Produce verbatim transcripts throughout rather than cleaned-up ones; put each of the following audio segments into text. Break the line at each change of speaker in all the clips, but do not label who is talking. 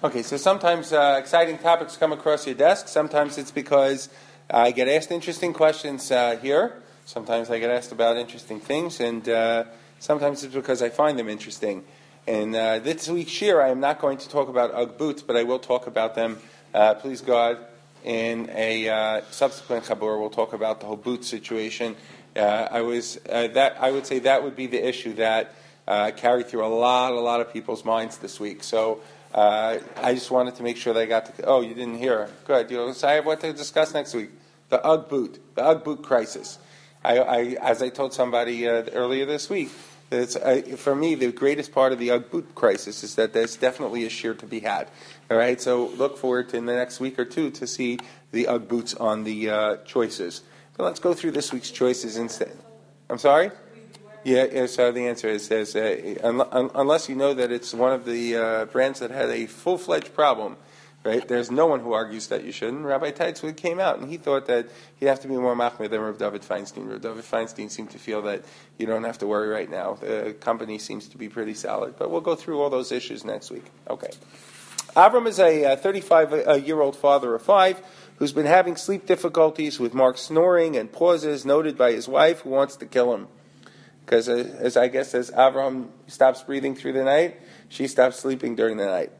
Okay, so sometimes uh, exciting topics come across your desk. Sometimes it's because I get asked interesting questions uh, here. Sometimes I get asked about interesting things, and uh, sometimes it's because I find them interesting. And uh, this week's shir, I am not going to talk about Ugg boots, but I will talk about them, uh, please God, in a uh, subsequent chabur. We'll talk about the whole boot situation. Uh, I was uh, that I would say that would be the issue that uh, carried through a lot, a lot of people's minds this week. So. Uh, I just wanted to make sure that I got to... Oh, you didn't hear. Good. You know, so I have what to discuss next week. The Ugg boot. The Ugg boot crisis. I, I, as I told somebody uh, earlier this week, that it's, uh, for me, the greatest part of the Ugg boot crisis is that there's definitely a shear to be had. All right? So look forward to in the next week or two to see the Ugg boots on the uh, choices. So let's go through this week's choices instead. I'm sorry? Yeah, yeah, so the answer is, is uh, un- un- unless you know that it's one of the uh, brands that had a full-fledged problem, right? There's no one who argues that you shouldn't. Rabbi Teitzwood came out, and he thought that he'd have to be more machmir than Rav David Feinstein. Rav David Feinstein seemed to feel that you don't have to worry right now. The company seems to be pretty solid. But we'll go through all those issues next week. Okay. Avram is a thirty-five-year-old father of five who's been having sleep difficulties with marked snoring and pauses noted by his wife, who wants to kill him. Because, uh, as I guess, as Avram stops breathing through the night, she stops sleeping during the night.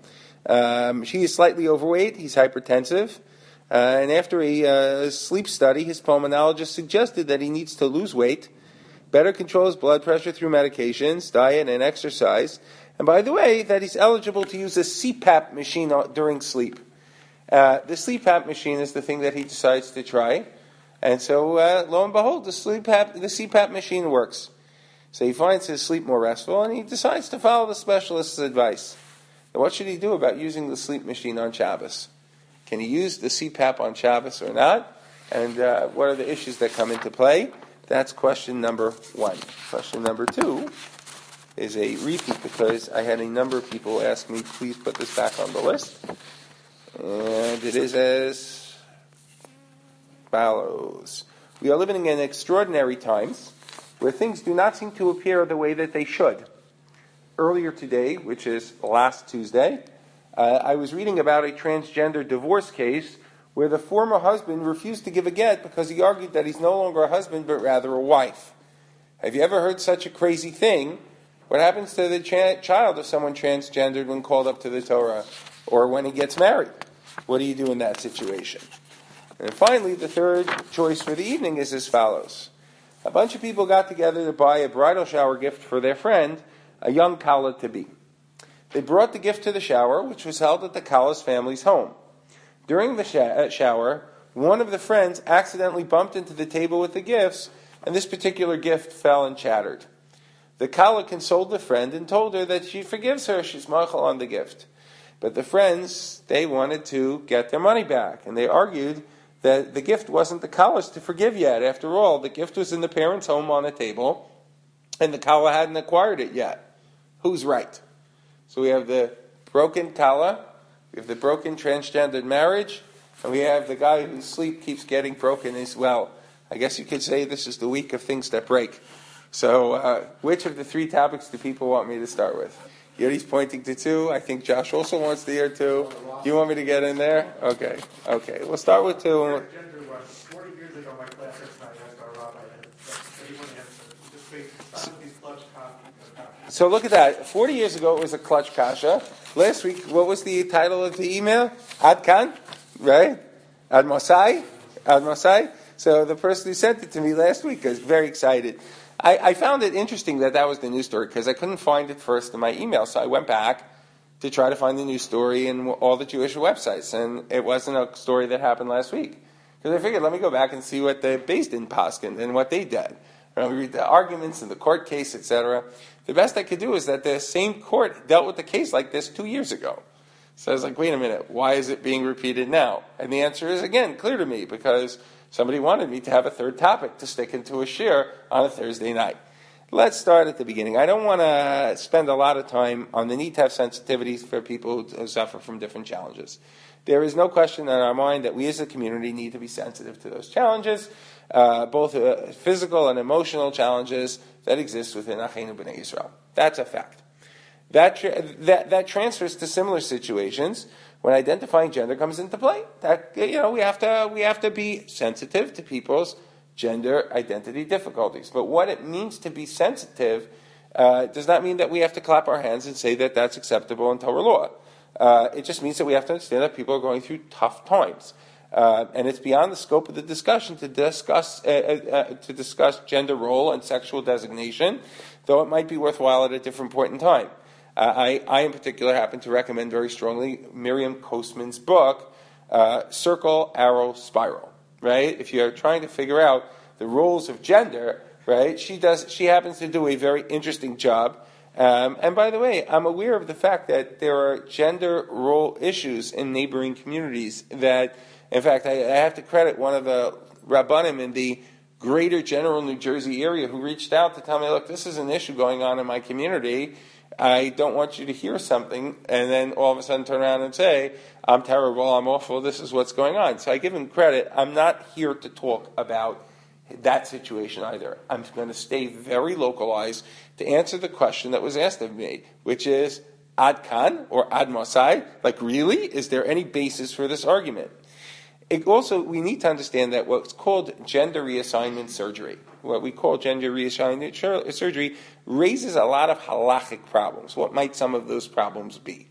Um, she is slightly overweight. He's hypertensive. Uh, and after a uh, sleep study, his pulmonologist suggested that he needs to lose weight, better control his blood pressure through medications, diet, and exercise. And by the way, that he's eligible to use a C PAP machine during sleep. Uh, the C PAP machine is the thing that he decides to try. And so, uh, lo and behold, the, sleep PAP, the C PAP machine works. So he finds his sleep more restful, and he decides to follow the specialist's advice. Now, what should he do about using the sleep machine on Shabbos? Can he use the C PAP on Shabbos or not? And uh, what are the issues that come into play? That's question number one. Question number two is a repeat, because I had a number of people ask me, please put this back on the list. And it is as follows. We are living in extraordinary times where things do not seem to appear the way that they should. Earlier today, which is last Tuesday, uh, I was reading about a transgender divorce case where the former husband refused to give a get because he argued that he's no longer a husband but rather a wife. Have you ever heard such a crazy thing? What happens to the cha- child of someone transgendered when called up to the Torah, or when he gets married? What do you do in that situation? And finally, the third choice for the evening is as follows. A bunch of people got together to buy a bridal shower gift for their friend, a young kala-to-be. They brought the gift to the shower, which was held at the kala's family's home. During the sh- shower, one of the friends accidentally bumped into the table with the gifts, and this particular gift fell and shattered. The kala consoled the friend and told her that she forgives her, she's machal on the gift. But the friends, they wanted to get their money back, and they argued that the gift wasn't the kala's to forgive yet. After all, the gift was in the parents' home on a table, and the kala hadn't acquired it yet. Who's right? So we have the broken kala, we have the broken transgendered marriage, and we have the guy whose sleep keeps getting broken as well. I guess you could say this is the week of things that break. So uh, which of the three topics do people want me to start with? Yuri's pointing to two. I think Josh also wants to hear two. Do you want me to get in there? Okay. Okay. We'll start with two.
forty years ago, my class asked our rabbi, everyone just based on these clutch copies.
So look at that. forty years ago, it was a clutch kasha. Last week, what was the title of the email? Ad Kan, right? Ad Mosai? Ad Mosai? So the person who sent it to me last week was very excited. I, I found it interesting that that was the news story because I couldn't find it first in my email. So I went back to try to find the news story in all the Jewish websites. And it wasn't a story that happened last week. Because I figured, let me go back and see what the Beis Din paskin and what they did. And we read the arguments and the court case, et cetera. The best I could do is that the same court dealt with the case like this two years ago. So I was like, wait a minute, why is it being repeated now? And the answer is, again, clear to me, because somebody wanted me to have a third topic to stick into a shir on a Thursday night. Let's start at the beginning. I don't want to spend a lot of time on the need to have sensitivities for people who suffer from different challenges. There is no question in our mind that we as a community need to be sensitive to those challenges, uh, both uh, physical and emotional challenges that exist within Achenu B'nai Yisrael. That's a fact. That, tra- that, that transfers to similar situations when identifying gender comes into play. That, you know, we have to, we have to be sensitive to people's gender identity difficulties. But what it means to be sensitive uh, does not mean that we have to clap our hands and say that that's acceptable in Torah law. Uh, it just means that we have to understand that people are going through tough times. Uh, and it's beyond the scope of the discussion to discuss uh, uh, to discuss gender role and sexual designation, though it might be worthwhile at a different point in time. Uh, I, I, in particular, happen to recommend very strongly Miriam Kosman's book, uh, Circle, Arrow, Spiral. Right? If you're trying to figure out the roles of gender, right? She does. She happens to do a very interesting job. Um, and by the way, I'm aware of the fact that there are gender role issues in neighboring communities that. In fact, I, I have to credit one of the Rabbanim in the greater general New Jersey area who reached out to tell me, look, this is an issue going on in my community. I don't want you to hear something and then all of a sudden turn around and say, I'm terrible, I'm awful, this is what's going on. So I give him credit. I'm not here to talk about that situation either. I'm going to stay very localized to answer the question that was asked of me, which is, ad kan or ad masai? Like, really? Is there any basis for this argument? It also, we need to understand that what's called gender reassignment surgery, what we call gender reassignment surgery, raises a lot of halachic problems. What might some of those problems be?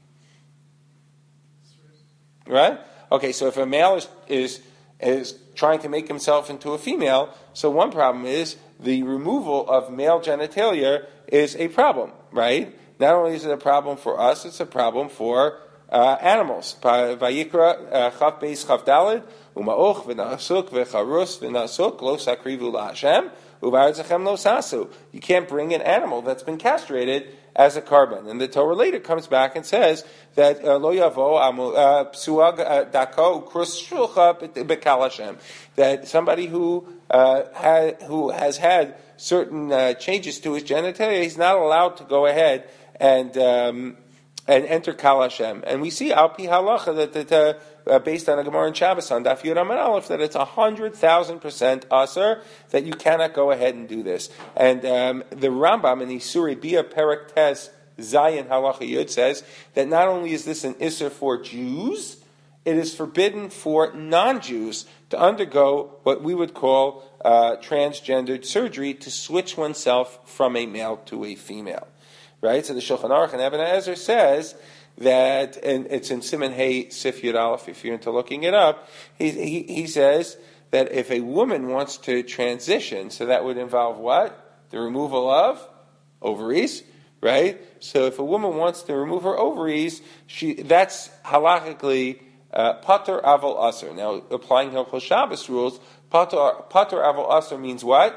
Right? Okay, so if a male is, is, is trying to make himself into a female, so one problem is the removal of male genitalia is a problem, right? Not only is it a problem for us, it's a problem for Uh, animals. Vayikra Chav Beis Chav Daled Umaoch v'Nasuk v'Charus v'Nasuk Lo Sakrivu LaHashem Uvaretzachem Lo Sasu. You can't bring an animal that's been castrated as a carbon. And the Torah later comes back and says that Lo Yavo Psuag Dako Krus Shulcha B'Kal Hashem, that somebody who uh, had, who has had certain uh, changes to his genitalia, he's not allowed to go ahead and um, and enter Kal Hashem. And we see Al Pi Halacha that, that uh, uh, based on a Gemara in Shabbos on Daf Yud Amud Aleph, that it's a hundred thousand percent aser that you cannot go ahead and do this. And um, the Rambam in the Surei Bia Perek Tes Zayin Halacha Yud says that not only is this an iser for Jews, it is forbidden for non-Jews to undergo what we would call uh, transgendered surgery to switch oneself from a male to a female. Right, so the Shulchan Aruch and Eben Ezer says that, and it's in Siman Hey Sif Yud Aleph, if you're into looking it up, he, he, he says that if a woman wants to transition, so that would involve what? The removal of ovaries, right? So if a woman wants to remove her ovaries, she that's halachically uh, pater aval aser. Now, applying Hilchos Shabbos rules, pater, pater aval aser means what?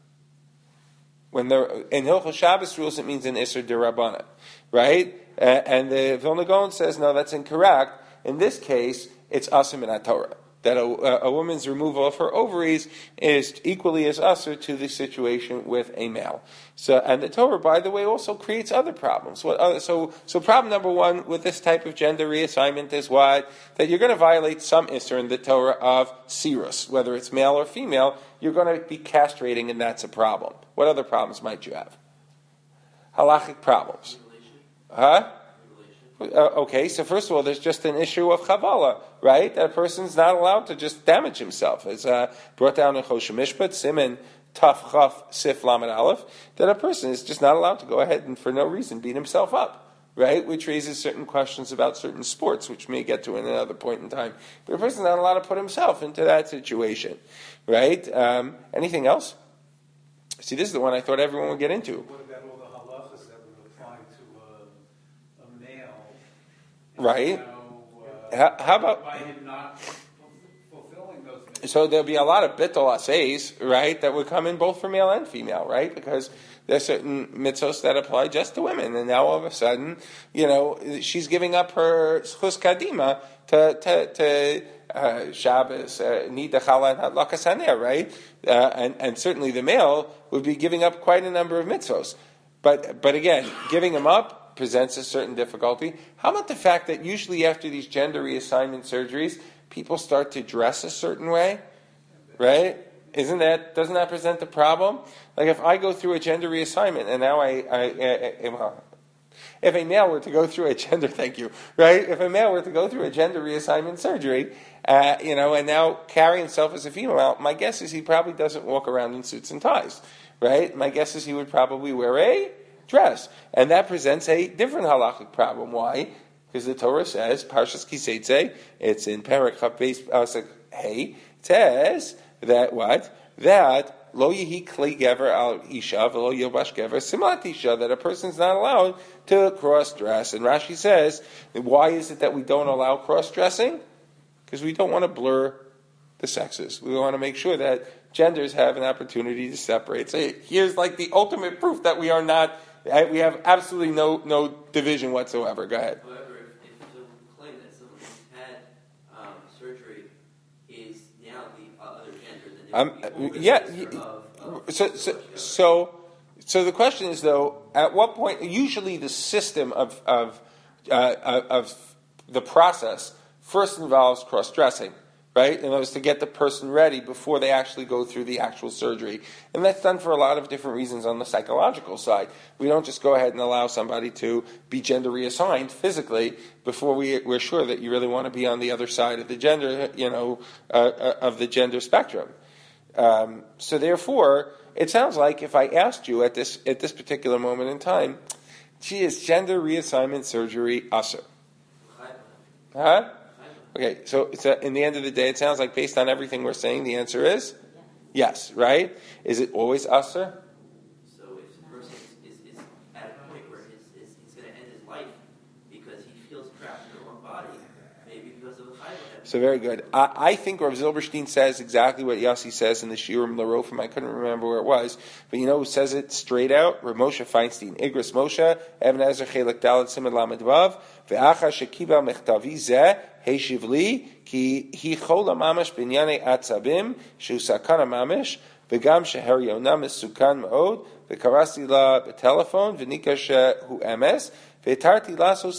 When they're in Hilchos Shabbos rules, it means an Isser D'Rabbanan, right? Uh, and the Vilna Gaon says, no, that's incorrect. In this case, it's Asim in Torah. That a, a woman's removal of her ovaries is equally as usher to the situation with a male. So, and the Torah, by the way, also creates other problems. What other, so, so problem number one with this type of gender reassignment is what? That you're going to violate some isser in the Torah of sirus, whether it's male or female. You're going to be castrating, and that's a problem. What other problems might you have? Halachic problems. Huh? Uh, okay, so first of all, there's just an issue of chavala, right? That a person's not allowed to just damage himself. It's uh, brought down in Choshen Mishpat, Siman Taf Chaf Sif Lamed Aleph, that a person is just not allowed to go ahead and for no reason beat himself up, right? Which raises certain questions about certain sports, which we may get to in another point in time. But a person's not allowed to put himself into that situation, right? Um, anything else? See, this is the one I thought everyone would get into.
What about all the halachas that were applied to uh, a male?
Right.
Now, uh,
how, how about
by him not fulfilling those things?
So there'll be a lot of bittul aseis, right, that would come in both for male and female, right? Because there's certain mitzvos that apply just to women, and now all of a sudden, you know, she's giving up her schus kadima to to, to uh, Shabbos, nida chala and hadlakas haneh, right? Uh, and and certainly the male would be giving up quite a number of mitzvos, but but again, giving them up presents a certain difficulty. How about the fact that usually after these gender reassignment surgeries, people start to dress a certain way, right? Isn't that, doesn't that present a problem? Like if I go through a gender reassignment and now I, I, I, I well, If a male were to go through a gender, thank you, right? If a male were to go through a gender reassignment surgery, uh, you know, and now carry himself as a female, my guess is he probably doesn't walk around in suits and ties, right? My guess is he would probably wear a dress. And that presents a different halachic problem. Why? Because the Torah says, Parshas Kiseitze, it's in Perek Chav Beis Pasuk Hey, it says that what? That Lo yehi klei gever al isha v'lo yilbash gever simat isha, that a person's not allowed to cross-dress. And Rashi says, why is it that we don't allow cross-dressing? Because we don't want to blur the sexes. We want to make sure that genders have an opportunity to separate. So here's like the ultimate proof that we are not, we have absolutely no no division whatsoever. Go ahead.
However, if, if someone claim that someone who's had um, surgery is now the uh, other gender, then
Um, yeah. Of, of so, so, so, so the question is though, at what point? Usually, the system of of uh, of the process first involves cross-dressing, right? In other words, to get the person ready before they actually go through the actual surgery, and that's done for a lot of different reasons on the psychological side. We don't just go ahead and allow somebody to be gender reassigned physically before we, we're sure that you really want to be on the other side of the gender, you know, uh, of the gender spectrum. Um, so therefore, it sounds like if I asked you at this at this particular moment in time, gee, is gender reassignment surgery asur? Huh? Okay, so it's a, in the end of the day, it sounds like based on everything we're saying, the answer is yes, right? Is it always asur?
So if the person is, is, is at a point where his, his, he's going to end his life because he feels trapped in the wrong body, maybe because of the chayla.
So very good. I, I think Rav Zilberstein says exactly what Yossi says in the Shiurim L'Rofim. I couldn't remember where it was, but you know who says it straight out? Rav Moshe Feinstein. Igros Moshe, Even Ezer Chelek Dalet Siman Lamed Vav, Ve'acha Shekiba Mechtavi Zeh, Heishiv Li, Ki Hi Chola Mamash Binyane Atzabim, Shu Sakana Mamash, V'gam Sheher Yonah Mesukan Ma'od, V'karasi La B'telefon, V'nika Shehu Emes, Moshe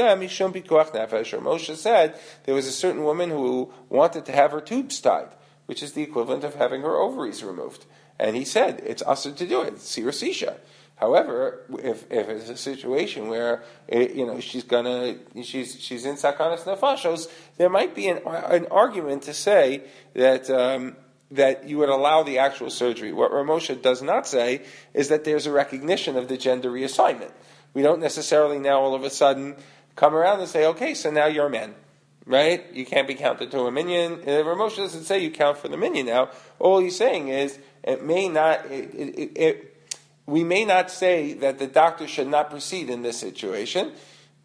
said there was a certain woman who wanted to have her tubes tied, which is the equivalent of having her ovaries removed. And he said, it's asur to do it, it's Sirus Isha. However, if if it's a situation where it, you know she's gonna she's she's in sakanas nefashos, there might be an an argument to say that um, that you would allow the actual surgery. What Ramosha does not say is that there's a recognition of the gender reassignment. We don't necessarily now all of a sudden come around and say, okay, so now you're a man, right? You can't be counted to a minion. Ramosha doesn't say you count for the minion now. All he's saying is it may not. It, it, it, we may not say that the doctor should not proceed in this situation.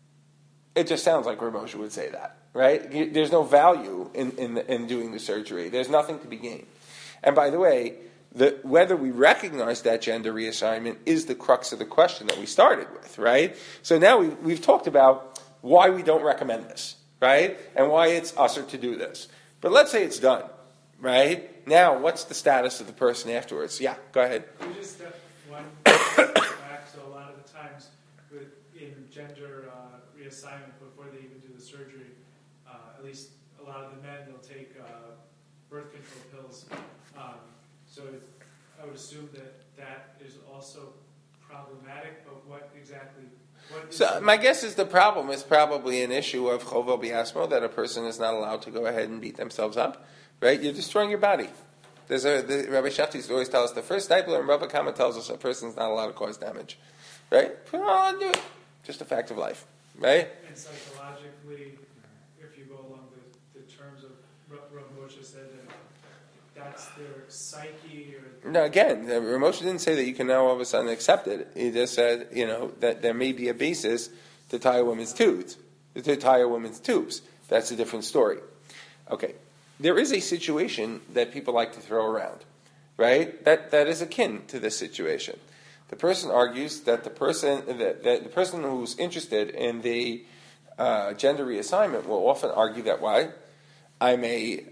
It just sounds like Ramosha would say that, right? There's no value in in, in doing the surgery. There's nothing to be gained. And by the way, The, whether we recognize that gender reassignment is the crux of the question that we started with, right? So now we, we've talked about why we don't recommend this, right? And why it's asur to do this. But let's say it's done, right? Now, what's the status of the person afterwards? Yeah, go ahead.
We just step one back. So a lot of the times with, in gender uh, reassignment, before they even do the surgery, uh, at least a lot of the men, they'll take uh, birth control pills. Um, So I would assume that that is also problematic, but what exactly? What is
so my guess is the problem is probably an issue of chovo biasmo, that a person is not allowed to go ahead and beat themselves up, right? You're destroying your body. There's a the, Rabbi Shafti used to always tell us the first stipler, and Rabbi Kama tells us a person's not allowed to cause damage, right? We're not allowed to do it. Just a fact of life, right?
And psychologically, if you go along the, the terms of Rav Moshe said that that's their psyche, or
no, again, Ramosha didn't say that you can now all of a sudden accept it. He just said, you know, that there may be a basis to tie a woman's tubes, to tie a woman's tubes. That's a different story. Okay, there is a situation that people like to throw around, right? That that is akin to this situation. The person argues that the person that, that the person who's interested in the uh, gender reassignment will often argue that why I'm a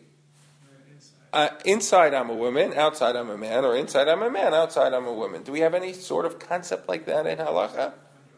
Uh, inside I'm a woman, outside I'm a man, or inside I'm a man, outside I'm a woman. Do we have any sort of concept like that in halacha?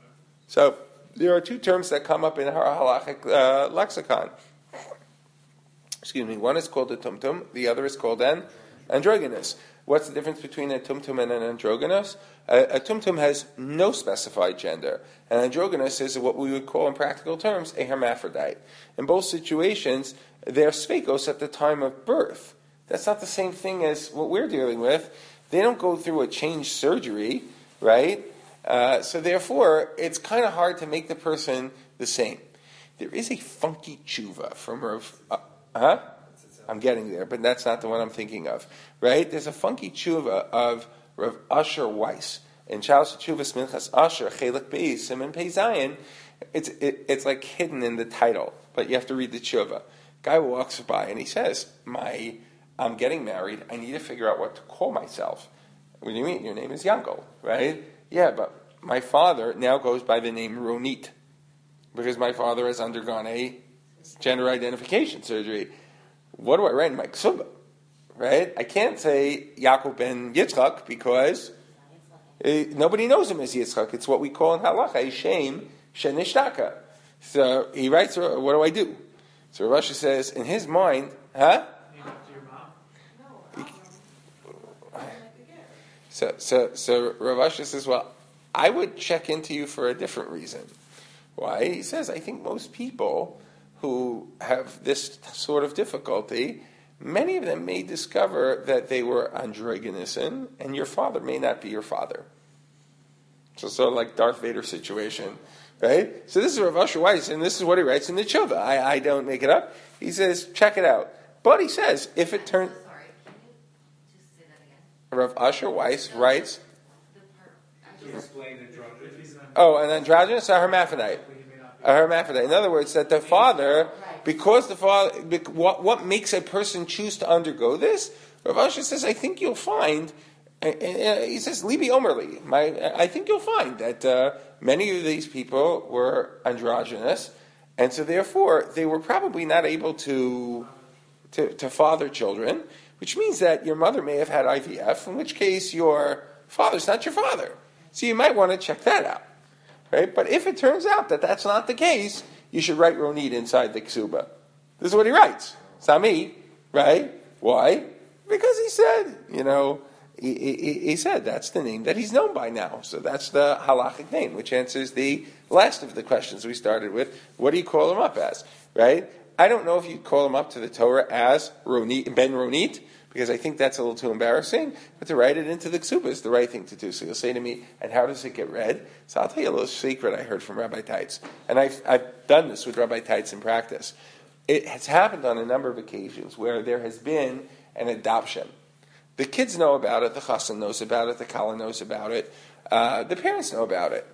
So there are two terms that come up in our halachic uh, lexicon. Excuse me. One is called a tumtum, the other is called an androgynous. What's the difference between a tumtum and an androgynous? A, a tumtum has no specified gender. An androgynous is what we would call in practical terms a hermaphrodite. In both situations, they're sphekos at the time of birth. That's not the same thing as what we're dealing with. They don't go through a change surgery, right? Uh, so therefore, it's kind of hard to make the person the same. There is a funky tshuva from Rav... Uh, huh? I'm getting there, but that's not the one I'm thinking of, right? There's a funky tshuva of Rav Asher Weiss. In Chalas Tshuvas Minchas Asher, Chelik Beis, Simon Pei Zayin, it's, it, it's like hidden in the title, but you have to read the tshuva. Guy walks by and he says, "My, I'm getting married, I need to figure out what to call myself." What do you mean? Your name is Yankel, right? Yeah, but my father now goes by the name Ronit, because my father has undergone a gender identification surgery. What do I write in my ksuba? Right? I can't say Yaakov ben Yitzchak because uh, nobody knows him as Yitzchak. It's what we call in halacha a shem shenishtaka. So he writes, "What do I do?" So Rav Asher says, in his mind, huh? So, so, so Rav Asher says, "Well, I would check into you for a different reason." Why? He says, "I think most people who have this sort of difficulty, many of them may discover that they were androgynous, and your father may not be your father." So sort of like Darth Vader situation, right? So this is Rav Asher Weiss, and this is what he writes in the tshuva. I, I don't make it up. He says, check it out. But he says, if it turns...
Sorry, can you just say that again?
Rav Asher Weiss writes...
Explain androgynous.
Oh, an androgynous, a hermaphrodite. A hermaphrodite. In other words, that the father, because the father, what, what makes a person choose to undergo this? Rav Asher says, I think you'll find, he says, Libi Omerli, my, I think you'll find that uh, many of these people were androgynous, and so therefore they were probably not able to, to, to father children, which means that your mother may have had I V F, in which case your father's not your father. So you might want to check that out. Right? But if it turns out that that's not the case, you should write Ronit inside the ksuba. This is what he writes. It's not me, right? Why? Because he said, you know, he, he, he said that's the name that he's known by now. So that's the halachic name, which answers the last of the questions we started with. What do you call him up as? Right? I don't know if you call him up to the Torah as Ronit, Ben Ronit, because I think that's a little too embarrassing, but to write it into the ksuba is the right thing to do. So you'll say to me, and how does it get read? So I'll tell you a little secret I heard from Rabbi Teitz. And I've, I've done this with Rabbi Teitz in practice. It has happened on a number of occasions where there has been an adoption. The kids know about it, the chassan knows about it, the kala knows about it, uh, the parents know about it.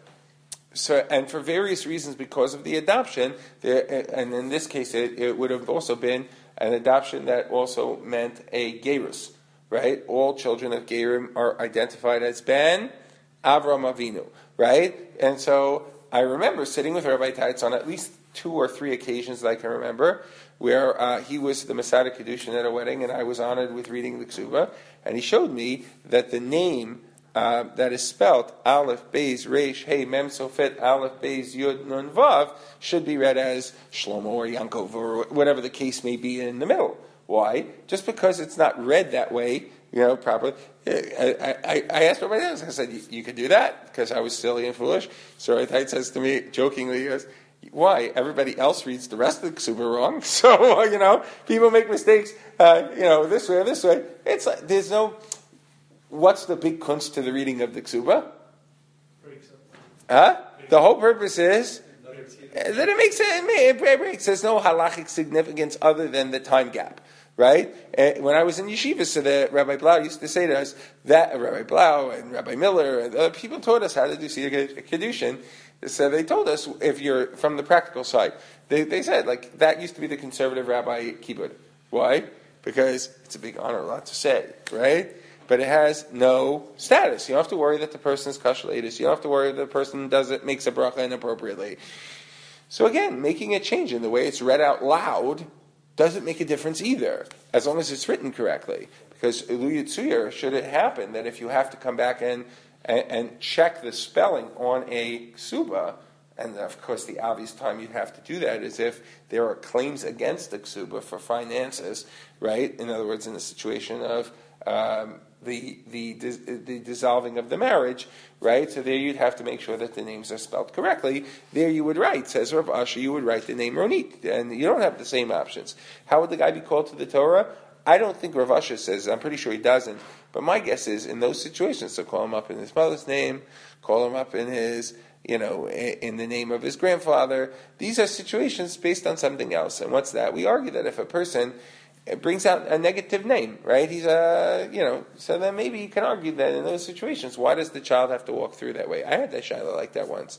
So, and for various reasons, because of the adoption, there, and in this case, it, it would have also been an adoption that also meant a gerus, right? All children of gerim are identified as Ben Avram Avinu, right? And so I remember sitting with Rabbi Teitz on at least two or three occasions that I can remember, where uh, he was the Masada Kedushin at a wedding, and I was honored with reading the Ksuba, and he showed me that the name uh, that is spelt Aleph Beis Reish Hey Mem Sofet Aleph Beis Yud Nun Vav should be read as Shlomo or Yankov or whatever the case may be in the middle. Why? Just because it's not read that way, you know, properly. I, I, I asked Rabbi Teitz, I said, you, you could do that? Because I was silly and foolish. So Rabbi Teitz says to me, jokingly, he goes, why? Everybody else reads the rest of the ksuba wrong. So, you know, people make mistakes, uh, you know, this way or this way. It's like, there's no, what's the big kunst to the reading of the ksuba? Huh? The whole purpose is that it makes it, it breaks. There's no halachic significance other than the time gap. Right? And when I was in yeshiva, so the Rabbi Blau used to say to us that uh, Rabbi Blau and Rabbi Miller and other people taught us how to do Seder Kedushin. So they told us, if you're from the practical side, they, they said, like, that used to be the conservative rabbi kibbud. Why? Because it's a big honor, a lot to say, right? But it has no status. You don't have to worry that the person is kashlatus. You don't have to worry that the person does it, makes a bracha inappropriately. So again, making a change in the way it's read out loud doesn't make a difference either, as long as it's written correctly. Because Elu Yitzuyer, should it happen that if you have to come back and And, and check the spelling on a ksuba, and of course the obvious time you'd have to do that is if there are claims against the ksuba for finances, right? In other words, in the situation of um, the the the dissolving of the marriage, right? So there you'd have to make sure that the names are spelled correctly. There you would write, says Rav Asher, you would write the name Ronit, and you don't have the same options. How would the guy be called to the Torah? I don't think Rav Asher says, I'm pretty sure he doesn't, but my guess is in those situations, so call him up in his mother's name, call him up in his, you know, in the name of his grandfather. These are situations based on something else. And what's that? We argue that if a person brings out a negative name, right? He's a, you know, so then maybe you can argue that in those situations, why does the child have to walk through that way? I had that shiloh like that once.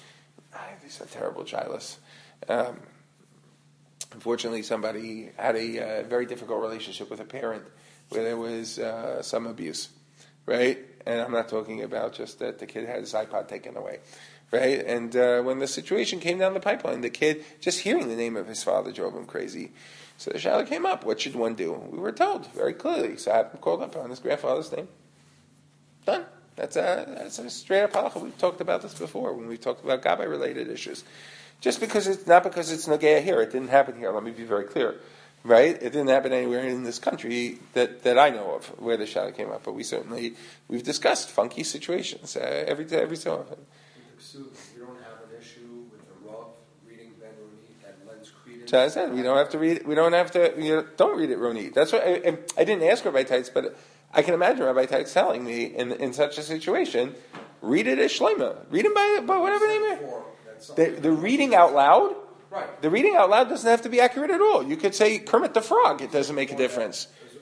I have these terrible shilohs. Um, unfortunately, somebody had a uh, very difficult relationship with a parent where there was uh, some abuse, right? And I'm not talking about just that the kid had his iPod taken away, right? And uh, when the situation came down the pipeline, the kid, just hearing the name of his father drove him crazy. So the shaila came up. What should one do? We were told very clearly. So I had him called up on his grandfather's name. Done. That's a, that's a straight up halacha. We've talked about this before when we talked about Gabbai related issues. Just because it's not because it's Nagaya here. It didn't happen here. Let me be very clear. Right? It didn't happen anywhere in this country that, that I know of where the shaila came up. But we certainly, we've discussed funky situations uh, every, every so often.
You don't have an issue with the Rav reading Ben Ronit that lends credence.
So I said we don't have to read. We don't have to. You know, don't read it, Ronit. That's what I, I didn't ask Rabbi Teitz, but I can imagine Rabbi Teitz telling me in in such a situation, read it as Shlomo. Read him by, by whatever name it is. The, the reading out loud.
Right.
The reading out loud doesn't have to be accurate at all. You could say Kermit the Frog. It doesn't make a difference.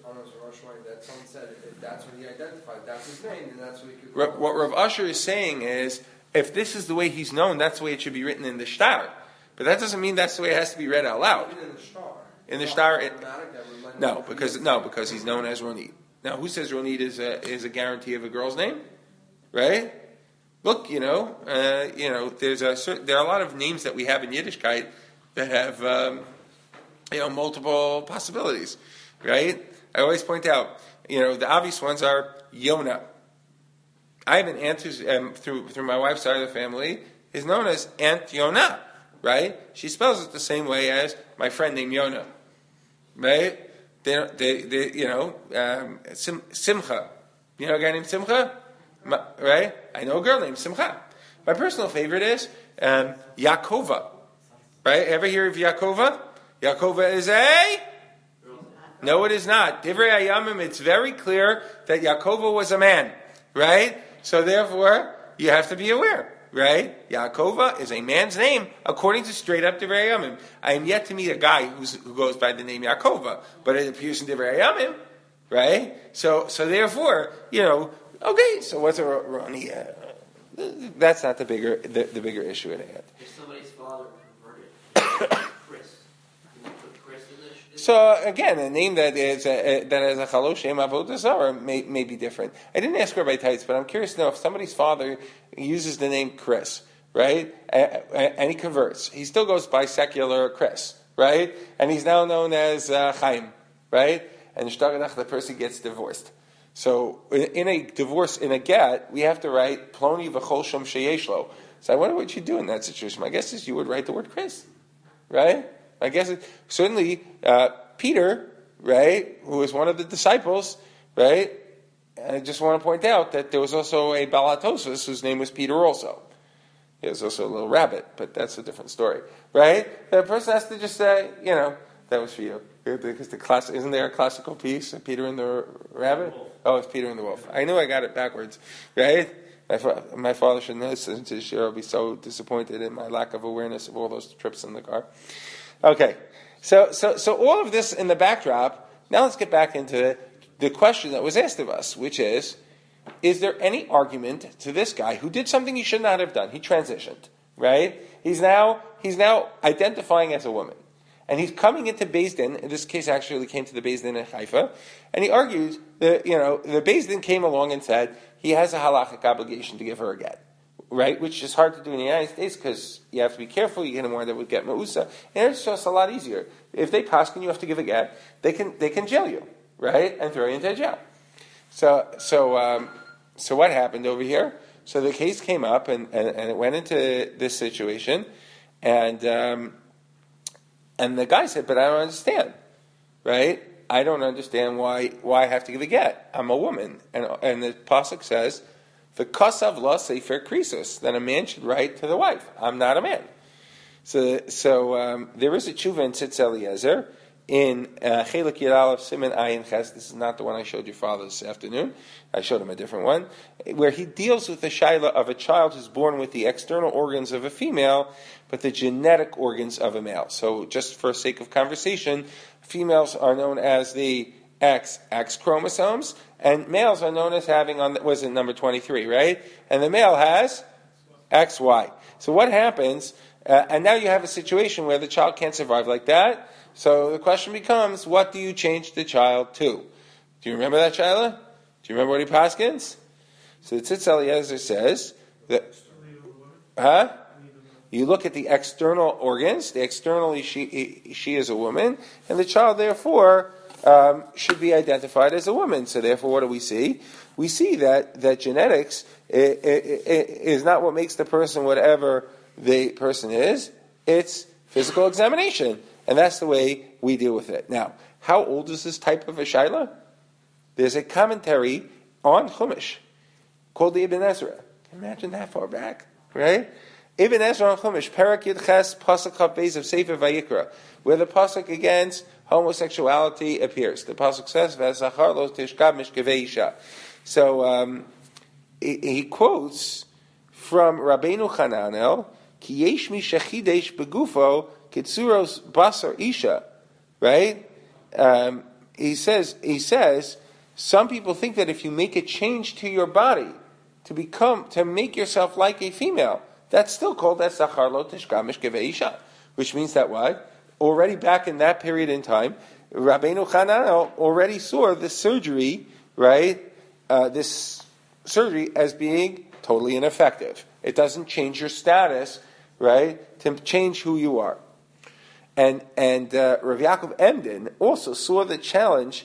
That someone said if that's what he identified, that's his name, and that's what he could.
What Rav Asher is saying is, if this is the way he's known, that's the way it should be written in the shtar. But that doesn't mean that's the way it has to be read out loud.
Even in the shtar.
In the shtar, it, no, because no, because he's known as Ronit. Now, who says Ronit is a is a guarantee of a girl's name, right? Look, you know, uh, you know, there's a certain, there are a lot of names that we have in Yiddishkeit that have, um, you know, multiple possibilities, right? I always point out, you know, the obvious ones are Yonah. I have an aunt who's, um, through through my wife's side of the family, is known as Aunt Yonah, right? She spells it the same way as my friend named Yonah, right? They, they, they you know, um, Sim, Simcha. You know a guy named Simcha? My, right? I know a girl named Simcha. My personal favorite is um, Yaakova. Right? Ever hear of Yaakova? Yaakova is a... No, it is not. Divrei Hayamim, it's very clear that Yaakova was a man. Right? So therefore, you have to be aware. Right? Yaakova is a man's name according to straight up Divrei Hayamim. I am yet to meet a guy who's, who goes by the name Yaakova, but it appears in Divrei Hayamim. Right? So, so therefore, you know, okay, so what's a Roni? Uh, that's not the bigger the, the bigger issue at hand.
If somebody's father converted, Chris, can you put Chris in this?
So again, a name that is a, a, that has a chalosh shem avodah zarah may may be different. I didn't ask Rabbi Teitz, but I'm curious to know if somebody's father uses the name Chris, right, and he converts. He still goes by secular Chris, right, and he's now known as uh, Chaim, right, and the person gets divorced. So in a divorce, in a get, we have to write Ploni v'chol shom sheyeshlo. So I wonder what you do in that situation. My guess is you would write the word Chris, right? I guess it, certainly uh, Peter, right, who was one of the disciples, right? I just want to point out that there was also a Balatosus whose name was Peter also. He was also a little rabbit, but that's a different story, right? The person has to just say, you know, that was for you. Because the class, isn't there a classical piece, Peter and the Rabbit? Oh, it's Peter and the Wolf. I knew I got it backwards, right? My, fa- my father should listen to this year. I'll be so disappointed in my lack of awareness of all those trips in the car. Okay, so so so all of this in the backdrop. Now let's get back into the question that was asked of us, which is: is there any argument to this guy who did something he should not have done? He transitioned, right? He's now he's now identifying as a woman. And he's coming into Beis Din. In this case, actually came to the Beis Din in Haifa, and he argues that, you know, the Beis Din came along and said he has a halachic obligation to give her a get, right? Which is hard to do in the United States because you have to be careful. You get a more that would get meusa, and it's just a lot easier. If they paskin you have to give a get, they can they can jail you, right, and throw you into jail. So so um, so what happened over here? So the case came up, and, and, and it went into this situation, and. Um, And the guy said, but I don't understand, right? I don't understand why why I have to give a get. I'm a woman. And and the pasuk says, the kasav la sefer krisos, that a man should write to the wife. I'm not a man. So so um, there is a tshuva in Tzitz Eliezer in Chelik Yud Aleph Siman Ayin Ches. This is not the one I showed your father this afternoon. I showed him a different one, where he deals with the shaila of a child who's born with the external organs of a female, but the genetic organs of a male. So just for sake of conversation, females are known as the X, X chromosomes, and males are known as having, on was it number twenty-three, right? And the male has X Y. So what happens, uh, and now you have a situation where the child can't survive like that, so the question becomes, what do you change the child to? Do you remember that, Shaila? Do you remember what he paskins? So the Tzitz Eliezer says that, huh? You look at the external organs, the externally she she is a woman, and the child therefore um, should be identified as a woman. So therefore, what do we see? We see that that genetics is, is not what makes the person whatever the person is. It's physical examination, and that's the way we deal with it. Now, how old is this type of a shaila? There's a commentary on Chumash called the Ibn Ezra. Can you imagine that far back, right? Ibn Ezra on Chumash, Perak Yud Ches, Pasuk Chav Beis of Sefer Vayikra, where the pasuk against homosexuality appears. The pasuk says, "V'zachar lo tishkav mishkevei isha." So um, he, he quotes from Rabbeinu Chananel, "Ki yesh mi shechidesh begufo kitzuros basar isha," right? Um, he says. He says. Some people think that if you make a change to your body to become to make yourself like a female, that's still called that zachar lo tishka mishkevei isha, which means that what? Already back in that period in time, Rabbeinu Chananel already saw this surgery, right? Uh, this surgery as being totally ineffective. It doesn't change your status, right? To change who you are. And and uh, Rav Yaakov Emden also saw the challenge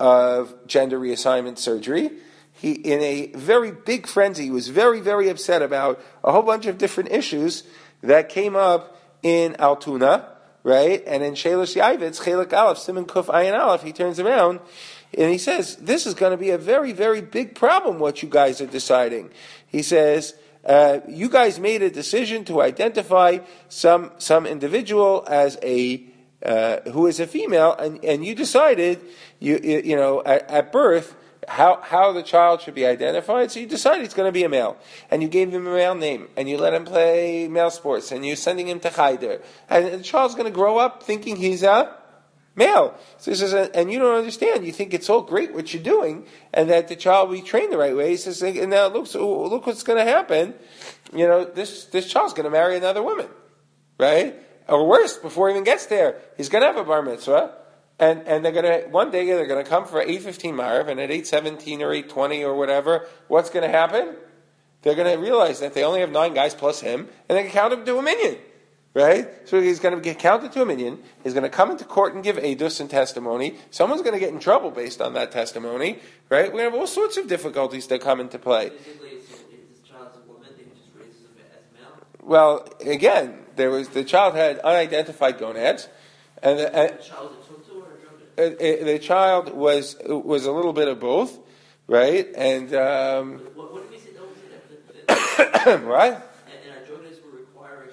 of gender reassignment surgery. He, in a very big frenzy, he was very, very upset about a whole bunch of different issues that came up in Altoona, right? And in Sheilas Yavitz, Chelik Aleph, Siman Kuf Ayin Aleph, he turns around and he says, this is going to be a very, very big problem, what you guys are deciding. He says, uh, you guys made a decision to identify some some individual as a Uh, who is a female, and, and you decided, you you, you know, at, at birth, how how the child should be identified. So you decided it's going to be a male, and you gave him a male name, and you let him play male sports, and you're sending him to Cheder, and the child's going to grow up thinking he's a male. So he says, and you don't understand. You think it's all great what you're doing, and that the child will be trained the right way. He says, and now look, so look what's going to happen. You know, this this child's going to marry another woman, right? Or worse, before he even gets there, he's going to have a bar mitzvah, and, and they're going to, one day they're going to come for eight fifteen Marav, and at eight seventeen or eight twenty or whatever, what's going to happen? They're going to realize that they only have nine guys plus him, and they can count him to a minion, right? So he's going to get counted to a minion, he's going to come into court and give edus and testimony, someone's going to get in trouble based on that testimony, right? We're going to have all sorts of difficulties that come into play.
Basically, if this child's a woman, they just raise him as male?
Well, again, there was the child had unidentified gonads, and the, and
the child was a tutu or a
uh, uh, the child was was a little bit of both, right? And um,
what, what did we say? That was it.
right?
And, and androgynous will require a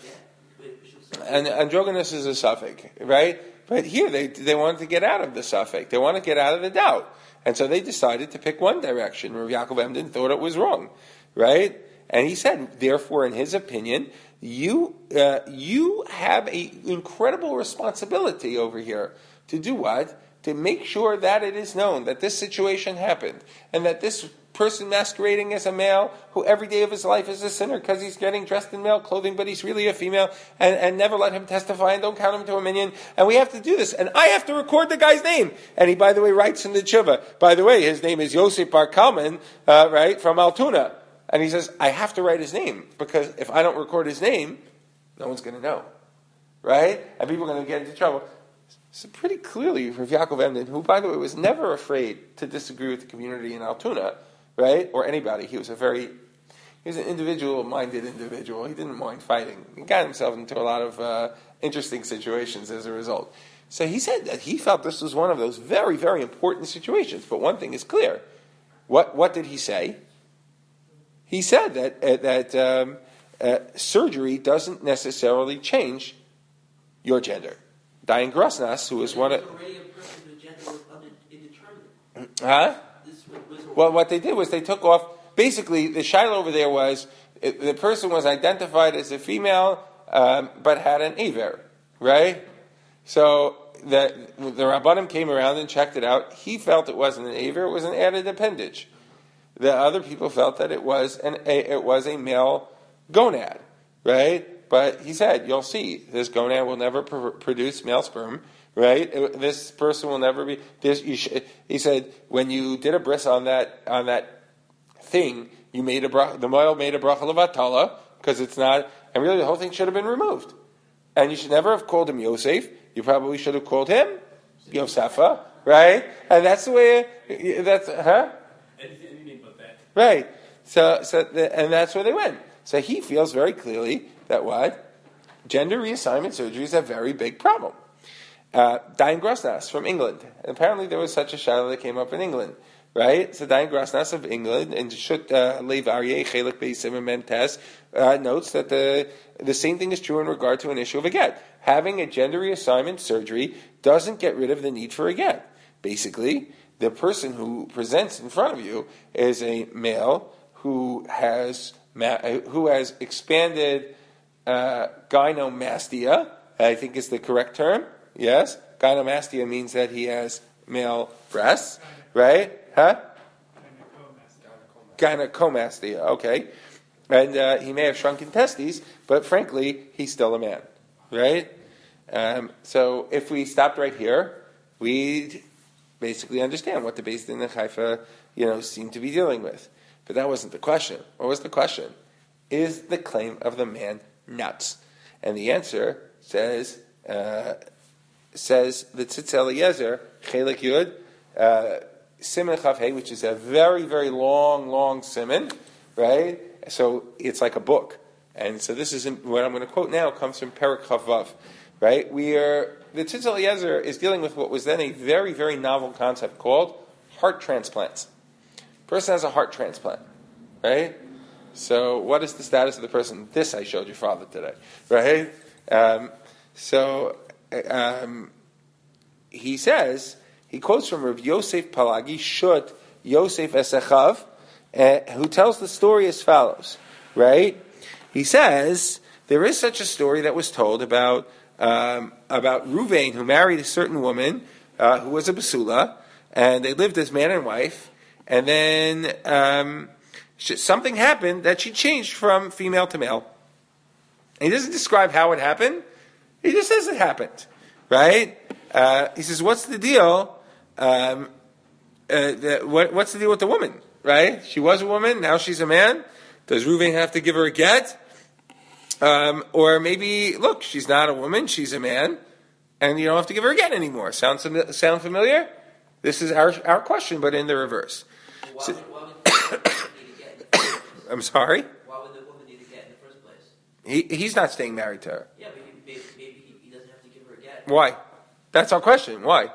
get.
And androgynous is a suffix, right? But here they they wanted to get out of the suffix. They want to get out of the doubt, and so they decided to pick one direction. Rav Yaakov Emden thought it was wrong, right? And he said, therefore, in his opinion, you uh, you have an incredible responsibility over here to do what? To make sure that it is known that this situation happened, and that this person masquerading as a male, who every day of his life is a sinner because he's getting dressed in male clothing, but he's really a female, and, and never let him testify and don't count him to a minion. And we have to do this. And I have to record the guy's name. And he, by the way, writes in the tshuva. By the way, his name is Yosef Bar Kalman, uh, right, from Altoona. And he says, I have to write his name, because if I don't record his name, no one's going to know. Right? And people are going to get into trouble. So pretty clearly, Rav Yaakov Emden, who, by the way, was never afraid to disagree with the community in Altoona, right? Or anybody. He was a very, he was an individual-minded individual. He didn't mind fighting. He got himself into a lot of uh, interesting situations as a result. So he said that he felt this was one of those very, very important situations. But one thing is clear. What what did he say? He said that uh, that um, uh, surgery doesn't necessarily change your gender. Diane Grosnas, who is one of...
already a person whose gender was under, indeterminate.
Huh?
This was, was
Well, what they did was they took off... Basically, the shiloh over there was... It, the person was identified as a female, um, but had an aver, right? So the, the Rabbanim came around and checked it out. He felt it wasn't an aver, it was an added appendage. The other people felt that it was an a, it was a male gonad, right? But he said, you'll see, this gonad will never pr- produce male sperm, right? It, this person will never be. This you sh- he said, when you did a bris on that on that thing, you made a brach, the male made a bracha levatala because it's not, and really the whole thing should have been removed, and you should never have called him Yosef. You probably should have called him Yosefa, right? And that's the way. It, that's huh.
Anything but that.
Right. So, so, the, and that's where they went. So he feels very clearly that what? Gender reassignment surgery is a very big problem. Uh, Diane Grosnas from England. And apparently there was such a shadow that came up in England. Right? So Diane Grosnas of England, and Shut Lev Aryeh Chelik Beisim Mem Tes notes that the, the same thing is true in regard to an issue of a get. Having a gender reassignment surgery doesn't get rid of the need for a get. Basically, the person who presents in front of you is a male who has who has expanded uh, gynomastia, I think is the correct term. Yes, gynomastia means that he has male breasts, right? Huh? Gynecomastia. Okay, and uh, he may have shrunken testes, but frankly, he's still a man, right? Um, so if we stopped right here, we'd basically understand what the Beis Din in Haifa, you know, seem to be dealing with. But that wasn't the question. What was the question? Is the claim of the man nuts? And the answer says uh, says the Tzitz Eliezer Chelik Yud uh, Siman Chav Hey, which is a very very long long siman, right? So it's like a book. And so this is what I'm going to quote now comes from Perek Chavav, right? We are the Tzitz Eliezer is dealing with what was then a very very novel concept called heart transplants. Person has a heart transplant, right? So what is the status of the person? This I showed your father today, right? Um, so um, he says, he quotes from Rav Yosef Palagi, Shut Yosef Esechav, uh, who tells the story as follows, right? He says, there is such a story that was told about um, about Ruvain, who married a certain woman uh, who was a basula, and they lived as man and wife. And then um, something happened that she changed from female to male. And he doesn't describe how it happened. He just says it happened, right? Uh, he says, "What's the deal? Um, uh, the, what, what's the deal with the woman? Right? She was a woman. Now she's a man. Does Reuven have to give her a get? Um, or maybe, look, she's not a woman. She's a man, and you don't have to give her a get anymore. Sound sound familiar? This is our our question, but in the reverse."
Why
So,
would, why would the woman need a get in the first place?
I'm sorry?
Why would the woman need a get in the first place?
He He's not staying married to her.
Yeah, but he, maybe, maybe he, he doesn't have to give her a get.
Why? That's our question. Why?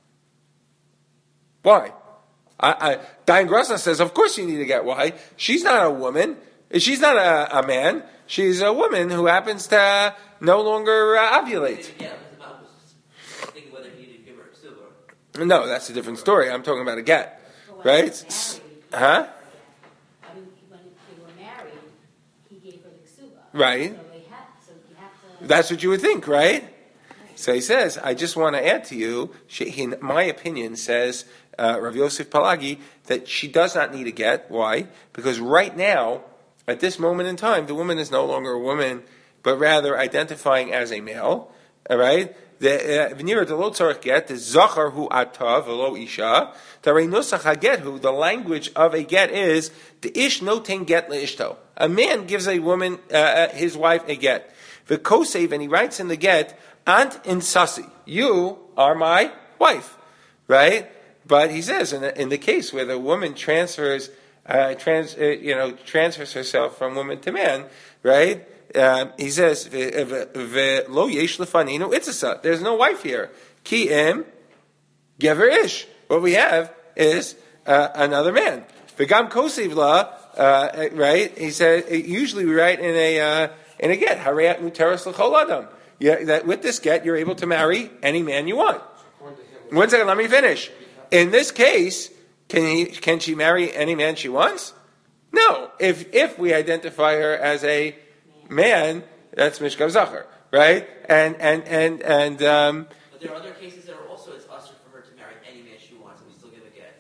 Why? I, I, Diane Grosna says, of course you need to get. Why? She's not a woman. She's not a, a man. She's a woman who happens to uh, no longer uh, ovulate.
Yeah, I was thinking whether he needed to give her a silver.
No, that's a different story. I'm talking about a get.
But when
Right?
they were married, he
Huh?
I mean, when they were married, he gave her the ksuba.
Right.
So they had, so you have to.
That's what you would think, right? So he says, I just want to add to you, she, in my opinion, says uh, Rav Yosef Palagi, that she does not need a get. Why? Because right now, at this moment in time, the woman is no longer a woman, but rather identifying as a male. All right? The v'nira de lo tzarich get the zachar hu atav v'lo isha. Tarei nusach haget hu, the language of a get is the ish noten get leishto. A man gives a woman, uh, his wife, a get. V'kosev, and he writes in the get, ant in sasi, you are my wife, right? But he says in the, in the case where the woman transfers, uh, trans, uh, you know, transfers herself from woman to man, right? Um, he says, "Lo yesh lefaninu itzasa." There's no wife here. Ki im gever ish. What we have is uh, another man. V'gam kosiv la, uh, right? He said, usually we write in a, uh, in a get, harayat muteras l'chol adam. Yeah, that with this get, you're able to marry any man you want. One second, let me finish. In this case, can he, can she marry any man she wants? No. If if we identify her as a man, that's mishkav zachar, right? And and and and. Um,
but there are other cases that are also it's usher for her to marry any man she wants, and we still give a get.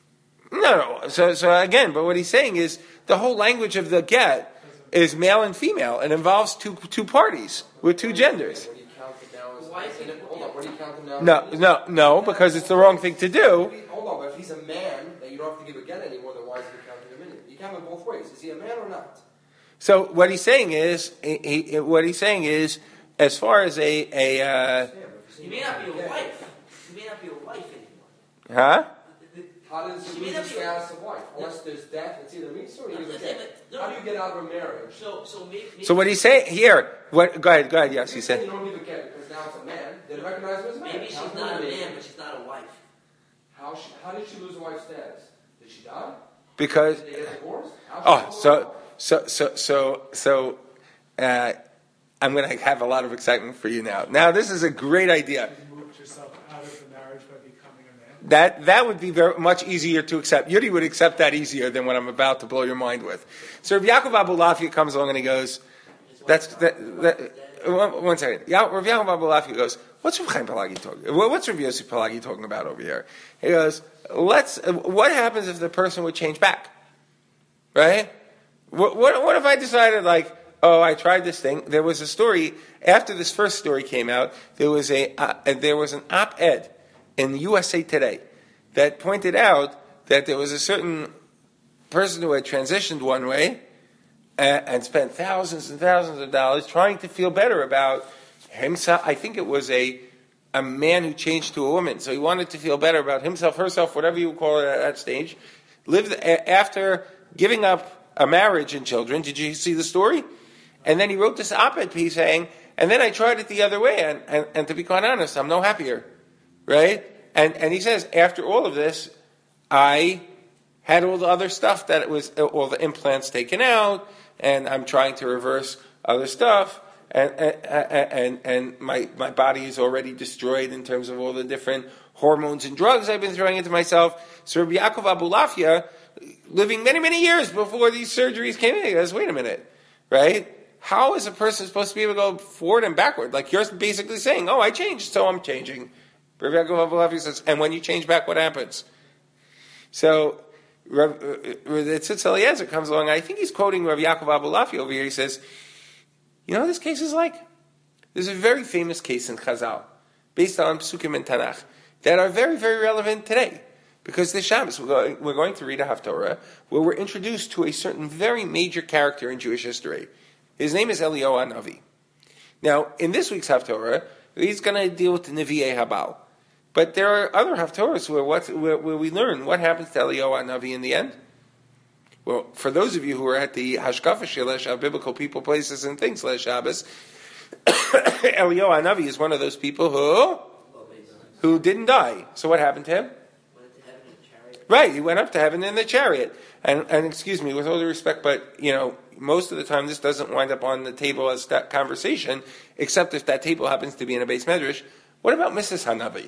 No, no. So so again, but what he's saying is the whole language of the get is male and female. It involves two two parties with two genders.
What do you count it now as? Why is it, hold on, what do you count them now?
No, no, no, because it's the wrong thing to do.
Hold on, but if he's a man, that you don't have to give a get anymore, then why is he counting him in? You count him both ways. Is he a man or not?
So what he's saying is, he, he, what he's saying is, as far as a a. Uh,
he may not be a wife. He may not be a wife anymore.
Huh?
How does it lose the status of wife? Unless there's death, it's either me or you give a get. How do you get out of a marriage?
So, so, maybe, maybe
so what he's saying here? What? Go ahead. Go ahead. Yes, he said.
You don't give a get because now it's a man. Then recognize him as a man.
Maybe she's not a man, but she's not a wife.
How she, how did she lose a wife's status? Did she die?
Because.
Did they get divorced?
Oh, so so so so so. Uh, I'm going to have a lot of excitement for you now. Now, this is a great idea.
You moved yourself out of the marriage by becoming a man.
That that would be very much easier to accept. Yudi would accept that easier than what I'm about to blow your mind with. So Rav Yaakov Abulafia comes along and he goes, "That's that." that one, one second. Ya, Rav Yaakov Abulafia goes, "What's Rav Chaim Pelagi talking? What's Rav Yossi Pelagi talking about over here?" He goes, "Let's. What happens if the person would change back? Right? What what, what if I decided like?" Oh, I tried this thing. There was a story after this first story came out. There was a uh, there was an op-ed in the U S A Today that pointed out that there was a certain person who had transitioned one way and, and spent thousands and thousands of dollars trying to feel better about himself. I think it was a a man who changed to a woman, so he wanted to feel better about himself, herself, whatever you call it at that stage. Lived a, after giving up a marriage and children. Did you see the story? And then he wrote this op-ed piece saying, and then I tried it the other way, and, and, and to be quite honest, I'm no happier, right? And and he says, after all of this, I had all the other stuff that it was, all the implants taken out, and I'm trying to reverse other stuff, and and and, and my, my body is already destroyed in terms of all the different hormones and drugs I've been throwing into myself. So Rabbi Yaakov Abulafia, living many, many years before these surgeries came in, he goes, wait a minute, right? How is a person supposed to be able to go forward and backward? Like you're basically saying, oh, I changed, so I'm changing. Rabbi Yaakov Abulafia says, and when you change back, what happens? So Rav Tzitz Eliezer comes along. I think he's quoting Rabbi Yaakov Abulafia over here. He says, you know what this case is like? There's a very famous case in Chazal, based on Psukim and Tanakh, that are very, very relevant today. Because this Shabbos, we're going, we're going to read a Haftorah, where we're introduced to a certain very major character in Jewish history. His name is Eliyahu Hanavi. Now, in this week's Haftorah, he's going to deal with the Nevi'ei Habal. But there are other Haftorahs where, what, where, where we learn what happens to Eliyahu Hanavi in the end. Well, for those of you who are at the Hashkafa Shelesh of Biblical People, Places, and Things last Shabbos, Eliyahu Hanavi is one of those people who who didn't die. So what happened to him? Right, he went up to heaven in the chariot. And, and excuse me, with all due respect, but, you know, most of the time this doesn't wind up on the table as that conversation, except if that table happens to be in a base medrash. What about Missus Hanavi?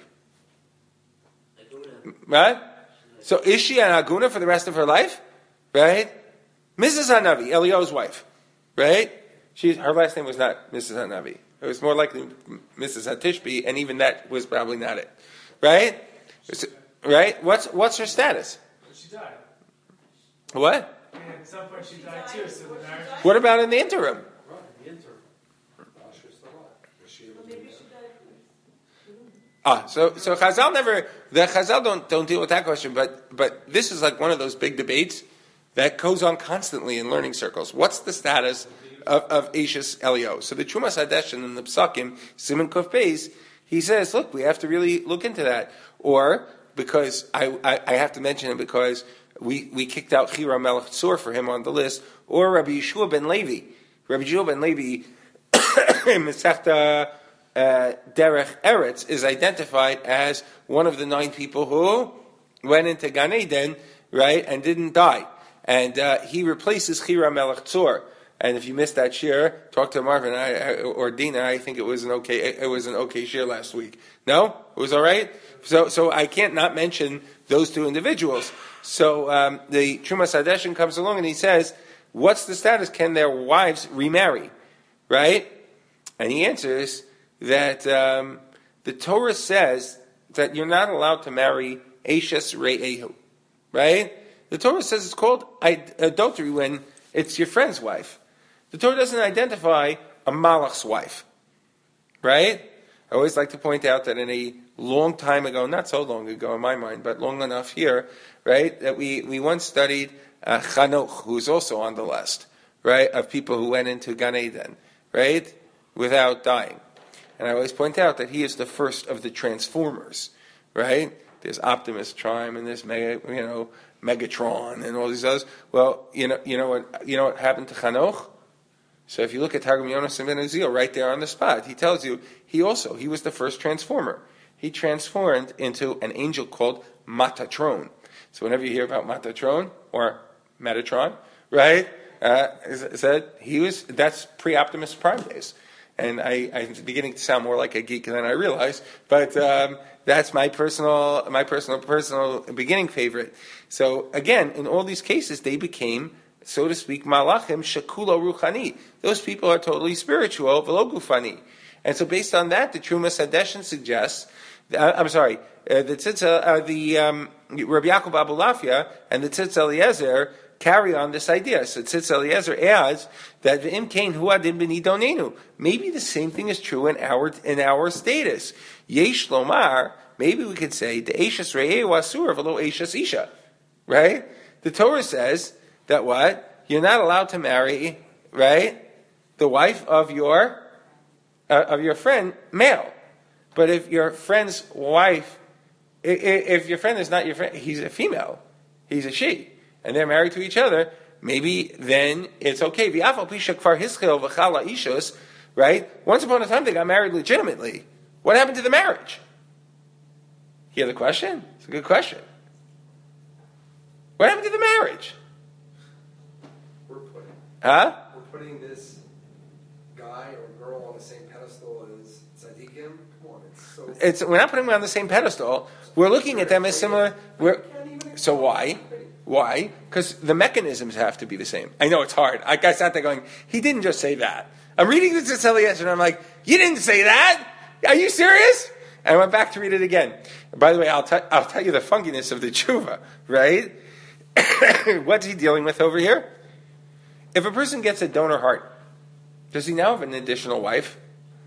Right? So is she an aguna for the rest of her life? Right? Missus Hanavi, Eliyahu's wife. Right? She, her last name was not Missus Hanavi. It was more likely Missus Hatishbi, and even that was probably not it. Right? Right? What's what's her status?
She died.
What?
And at some point she died too, so the marriage...
What about in the interim?
Right, the interim.
Ah, so so Chazal never the Chazal don't don't deal with that question, but but this is like one of those big debates that goes on constantly in learning circles. What's the status of, of Eishes Eliyahu? So the Trumas Hadeshin in the Psakim, Simon Kuf Beis, he says, look, we have to really look into that. Or because I, I, I have to mention it because we, we kicked out Chira Melech Tzur for him on the list, or Rabbi Yeshua ben Levi. Rabbi Yeshua ben Levi in Masechta uh, Derech Eretz is identified as one of the nine people who went into Gan Eden, right, and didn't die. And uh, he replaces Chira Melech Tzor. And if you missed that shir, talk to Marvin I, or Dina. I think it was an okay. It was an okay shir last week. No, it was all right. So, so I can't not mention those two individuals. So um, the Trumas Hadeshin comes along and he says, "What's the status? Can their wives remarry?" Right? And he answers that um, the Torah says that you're not allowed to marry Eishes Re'ehu. Right? The Torah says it's called adultery when it's your friend's wife. The Torah doesn't identify a malach's wife, right? I always like to point out that in a long time ago, not so long ago in my mind, but long enough here, right, that we, we once studied uh, Chanoch, who's also on the list, right, of people who went into Gan Eden, right, without dying. And I always point out that he is the first of the transformers, right? There's Optimus Prime and there's Mega, you know, Megatron and all these others. Well, you know, you know what, you know what happened to Chanoch? So if you look at Targum Yonas ben Uziel right there on the spot, he tells you he also he was the first transformer. He transformed into an angel called Metatron. So whenever you hear about Metatron or Metatron, right? Uh, said he was that's pre-Optimus Prime days, and I, I'm beginning to sound more like a geek than I realize, but. Um, That's my personal, my personal, personal beginning favorite. So again, in all these cases, they became, so to speak, malachim shekulo ruchani. Those people are totally spiritual, velo gufani. And so, based on that, the Trumas Hadeshin suggests. Uh, I'm sorry, uh, the Tzitz, uh, the um, Rabbi Yaakov Abulafia and the Tzitz Eliezer carry on this idea. So Tzitz Eliezer adds that v'im kain hu adin b'nidonenu. Maybe the same thing is true in our in our status. Yesh lomar, maybe we could say, the Eishes Re'eu Asur v'lo Eishes Isha. Right? The Torah says that what? You're not allowed to marry, right, the wife of your uh, of your friend, male. But if your friend's wife, if, if your friend is not your friend, he's a female, he's a she, and they're married to each other, maybe then it's okay. Right? Once upon a time they got married legitimately. What happened to the marriage? You hear the question? It's a good question. What happened to the marriage?
We're putting,
huh?
We're putting this guy or girl on the same pedestal as tzaddikim. Come on, it's so.
It's we're not putting them on the same pedestal. We're looking at them as similar. We're, so why? Why? Because the mechanisms have to be the same. I know it's hard. I got sat there going, he didn't just say that. I'm reading this to Eliezer and I'm like, you didn't say that. Are you serious? And I went back to read it again. By the way, I'll, t- I'll tell you the funkiness of the tshuva, right? What's he dealing with over here? If a person gets a donor heart, does he now have an additional wife?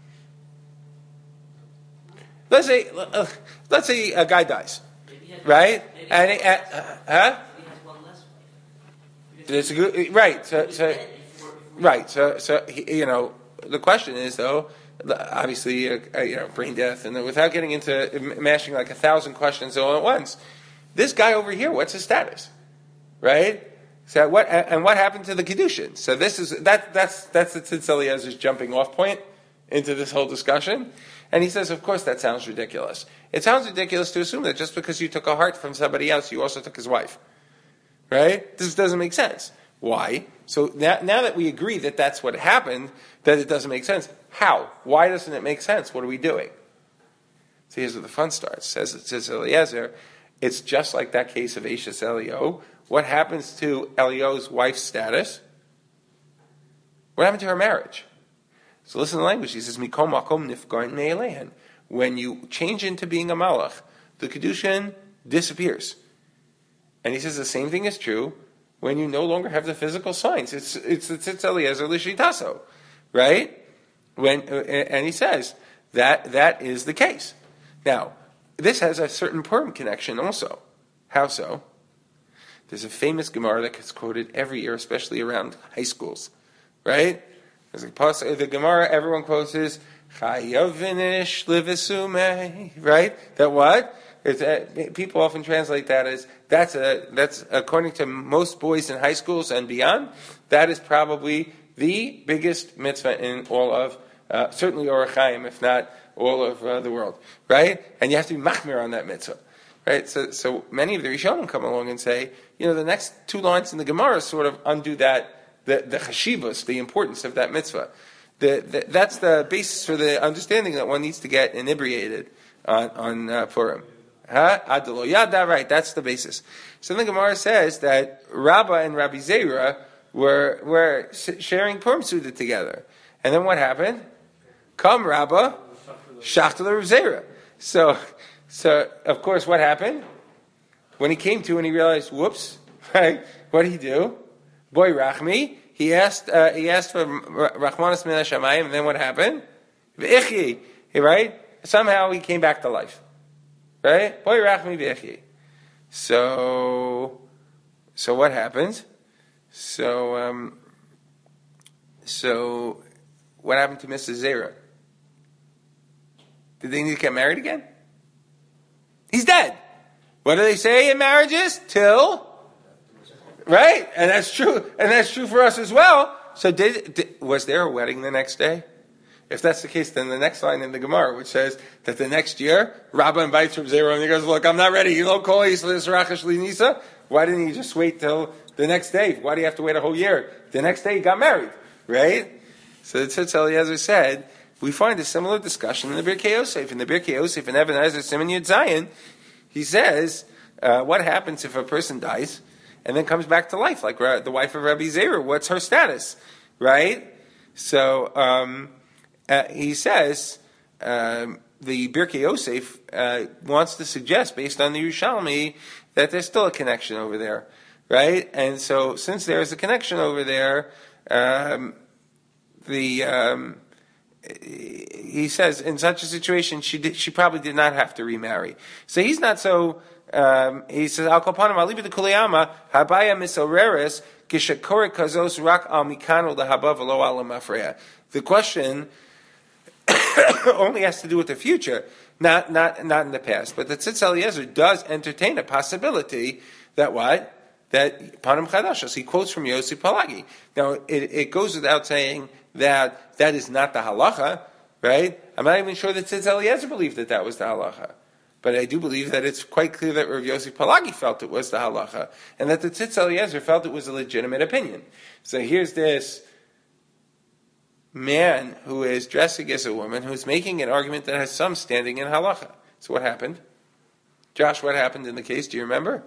Let's say, uh, let's say a guy dies, right? And he, uh, uh, huh? It's a good, right? So, so, right. So, so he, you know, the question is though. Obviously, uh, you know, brain death, and without getting into mashing like a thousand questions all at once, this guy over here, what's his status, right? So what and what happened to the kedushin? So this is that that's that's the Tzitz Eliezer's jumping off point into this whole discussion, and he says, of course, that sounds ridiculous. It sounds ridiculous to assume that just because you took a heart from somebody else, you also took his wife, right? This doesn't make sense. Why? So now, now that we agree that that's what happened, that it doesn't make sense. How? Why doesn't it make sense? What are we doing? So here's where the fun starts. Says it says Eliezer, it's just like that case of Eishes Elio. What happens to Elio's wife's status? What happened to her marriage? So listen to the language. He says, Mikom makom nifgarin me'elehen. When you change into being a malach, the kedushin disappears. And he says the same thing is true when you no longer have the physical signs. It's it's the Tzitz Eliezer l'shitaso, right? When uh, and he says that that is the case. Now, this has a certain Purim connection also. How so? There's a famous Gemara that gets quoted every year, especially around high schools, right? There's a pasuk, the Gemara everyone quotes is Chayavinish livisume, right? That what? It's a, people often translate that as that's a that's according to most boys in high schools and beyond. That is probably the biggest mitzvah in all of uh, certainly Orach Chaim, if not all of uh, the world, right? And you have to be machmir on that mitzvah, right? So, so many of the Rishonim come along and say, you know, the next two lines in the Gemara sort of undo that, the, the chashivas, the importance of that mitzvah. The, the, that's the basis for the understanding that one needs to get inebriated on, on uh, Purim. Huh? Adelo Yada, right, that's the basis. So the Gemara says that Rabbah and Rabbi Zera were, were sharing Purim Suda together. And then what happened? Come Rabbah, Shachta Rabbi Zera. So, so, of course, what happened? When he came to and he realized, whoops, right, what did he do? Boy Rachmi, he asked, uh, he asked for Rachmanas Min HaShamayim, and then what happened? V'ichyi, right? Somehow he came back to life. Right? Boy Rachmi v'ichyi. So, so what happens? So, um, so, what happened to Missus Zera? Did they need to get married again? He's dead. What do they say in marriages? Till, right? And that's true. And that's true for us as well. So did, did was there a wedding the next day? If that's the case, then the next line in the Gemara, which says that the next year, Rabbah invites Reb Zera and he goes, look, I'm not ready. You don't call Nisa. Why didn't you just wait till the next day? Why do you have to wait a whole year? The next day he got married, right? So the Tzitz Eliezer said, we find a similar discussion in the Birkei Yosef. In the Birkei Yosef in Even Ezer Siman Yud Zayin, he says, uh, what happens if a person dies and then comes back to life, like uh, the wife of Rabbi Zera? What's her status, right? So um, uh, he says um, the Birkei Yosef uh, wants to suggest, based on the Yerushalmi, that there's still a connection over there, right? And so since there's a connection over there, um, the um, he says in such a situation she did, she probably did not have to remarry. So he's not so. Um, he says Al Kopanim Alibi the Kuliyama Habaya Misoreres Kishakore Kazos Rak Al Mikano the Haba Velo Al Mafreya. The question only has to do with the future, not not not in the past. But the Tzitz Eliezer does entertain a possibility that what that Panim Chadashos. He quotes from Yossi Palagi. Now it, it goes without saying that that is not the halacha, right? I'm not even sure that Tzitz Eliezer believed that that was the halacha. But I do believe that it's quite clear that Rav Yossi Palagi felt it was the halacha, and that the Tzitz Eliezer felt it was a legitimate opinion. So here's this man who is dressing as a woman who's making an argument that has some standing in halacha. So what happened? Josh, what happened in the case? Do you remember?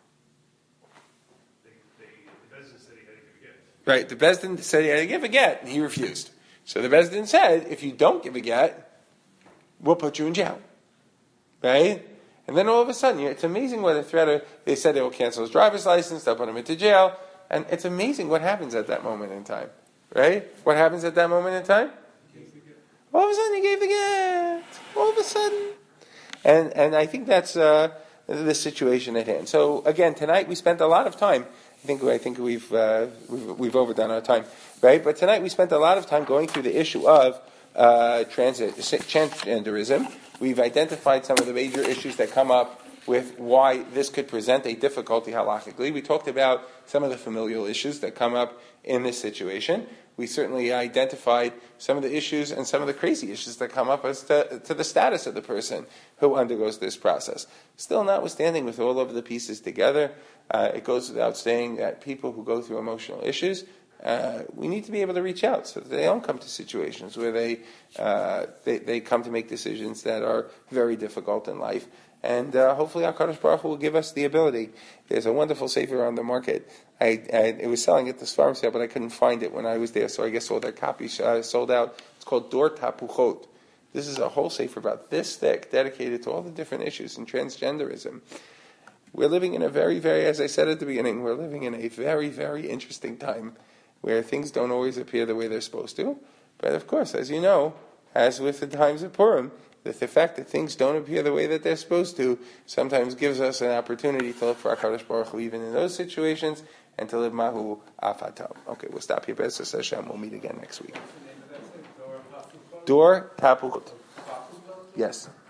Right, the Bezdin said he had to give a get, and he refused. So the Bezdin said, if you don't give a get, we'll put you in jail. Right? And then all of a sudden, it's amazing what a threat of, they said they will cancel his driver's license, they'll put him into jail, and it's amazing what happens at that moment in time. Right? What happens at that moment in time? All of a sudden, he gave the get. All of a sudden. And and I think that's uh, the situation at hand. So, again, tonight we spent a lot of time I think I think we've, uh, we've we've overdone our time, right? But tonight we spent a lot of time going through the issue of uh, transit, transgenderism. We've identified some of the major issues that come up with why this could present a difficulty halachically. We talked about some of the familial issues that come up in this situation. We certainly identified some of the issues and some of the crazy issues that come up as to, to the status of the person who undergoes this process. Still, notwithstanding, with all of the pieces together, uh, it goes without saying that people who go through emotional issues, uh, we need to be able to reach out so that they don't come to situations where they, uh, they they come to make decisions that are very difficult in life. And uh, hopefully HaKadosh Baruch Hu will give us the ability. There's a wonderful sefer on the market. I, I it was selling at this farm sale, but I couldn't find it when I was there, so I guess all their copies uh, sold out. It's called Dor Tapuchot. This is a whole sefer about this thick, dedicated to all the different issues in transgenderism. We're living in a very, very, as I said at the beginning, we're living in a very, very interesting time where things don't always appear the way they're supposed to. But of course, as you know, as with the times of Purim, that the fact that things don't appear the way that they're supposed to sometimes gives us an opportunity to look for HaKadosh Baruch Hu even in those situations and to live mahu afatam. Okay, we'll stop here. B'ezras Hashem. We'll meet again next week. Dor Tapuchot. Yes.